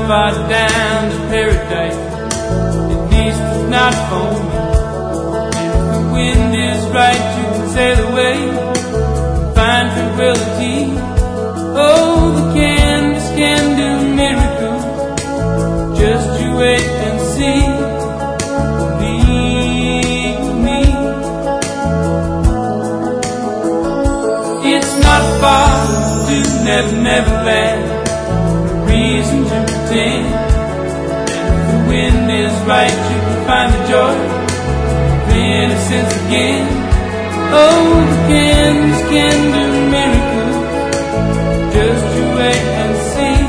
far down to paradise, at least it's not for me. And if the wind is right, you can sail away and find tranquility. Oh, the canvas can do miracles, just you wait and see. Believe me, it's not far to Never Never Land. Reason to pretend, and if the wind is right, you can find the joy of innocence again. Oh, the canvas can do miracles, just you wait and see.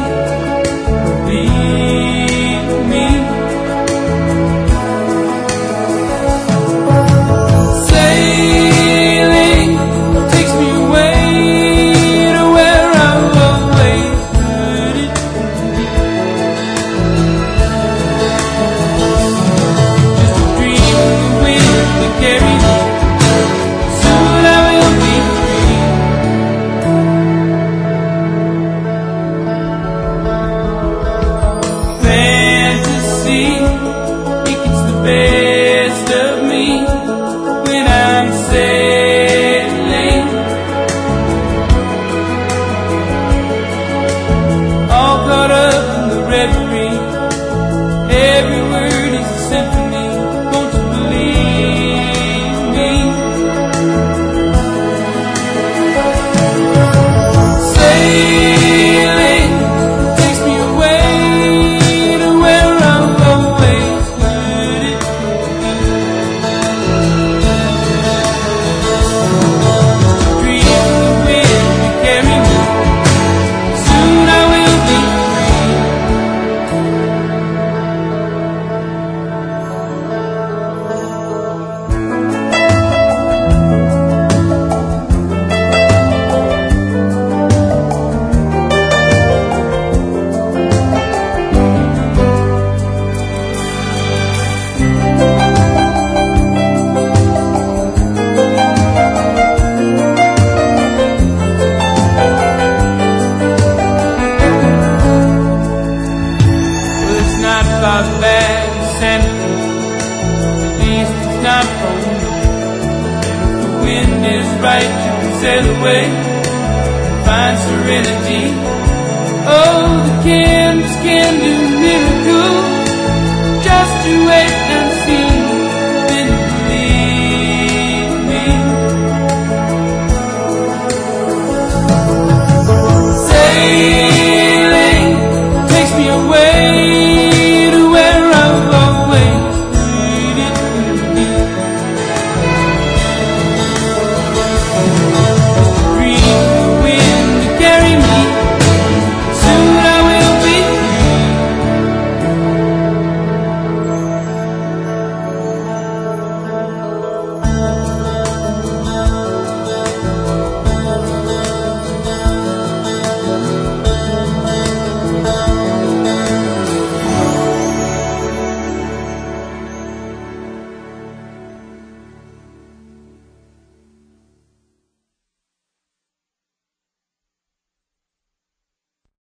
Believe me. Sailing takes me away to where I've always heard it. Just a dream of the wind that carries me. Soon I will be free. Fantasy, it gets the best of me when I'm sailing. All caught up in the reverie, every word is a symphony. Won't you believe me? Sailing takes me away to where I've always heard it. Dream of the wind to carry me. Soon I will be free. Well, it's not far back to Santa Cruz, at least it's not for me. And if the wind is right, you can sail away and find serenity. Oh, the canvas can do miracles, just you wait and